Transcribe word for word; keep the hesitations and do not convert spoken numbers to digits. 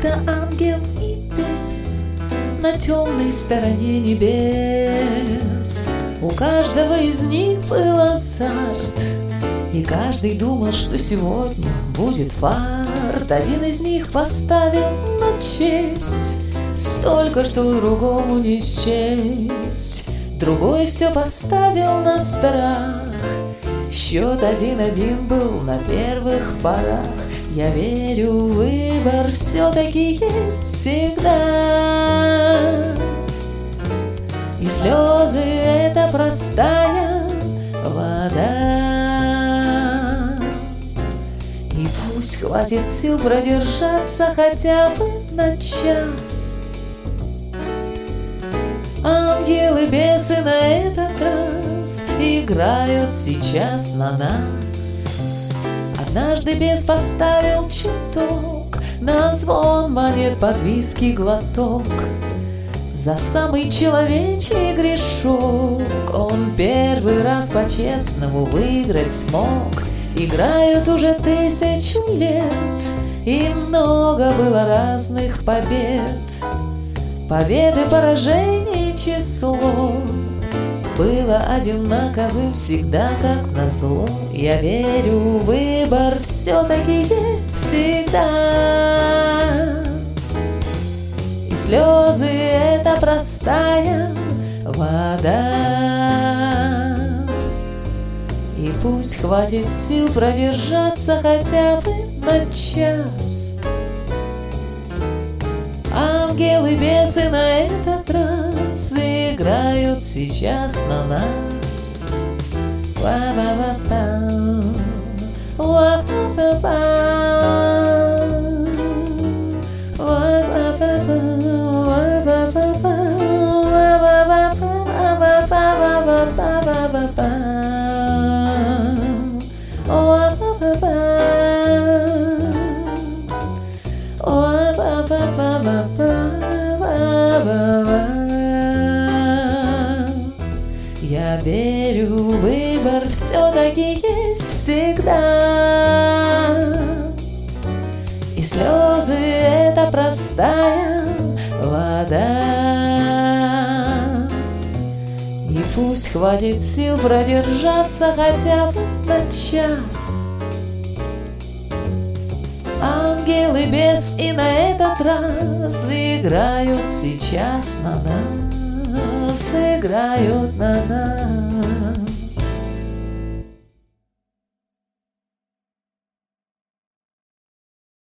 как-то ангел и бес на темной стороне небес. У каждого из них был азарт, и каждый думал, что сегодня будет фарт. Один из них поставил на честь столько, что другому не счесть. Другой все поставил на страх. Счет один-один был на первых порах. Я верю, выбор все-таки есть всегда. И слезы — это простая вода. И пусть хватит сил продержаться хотя бы на час. Ангелы, бесы на этот раз играют сейчас на нас. Однажды бес поставил чуток на звон монет под виски глоток. За самый человечий грешок он первый раз по-честному выиграть смог. Играют уже тысячу лет, и много было разных побед. Победы, поражений число было одинаковым всегда, как назло. Я верю, выбор все-таки есть всегда. И слезы — это простая вода. И пусть хватит сил продержаться хотя бы на час. Ангелы, бесы на этот раз играют сейчас на нас. Ва-ба-ба-пам, ва-ба-ба-пам, ва-ба-ба-пам, ва-ба-ба-пам, ва-ба-ба-пам, я верю, выбор все-таки есть всегда. И слезы — это простая вода. И пусть хватит сил продержаться хотя бы на час. Ангелы, бес и на этот раз играют сейчас на нас, играют на нас.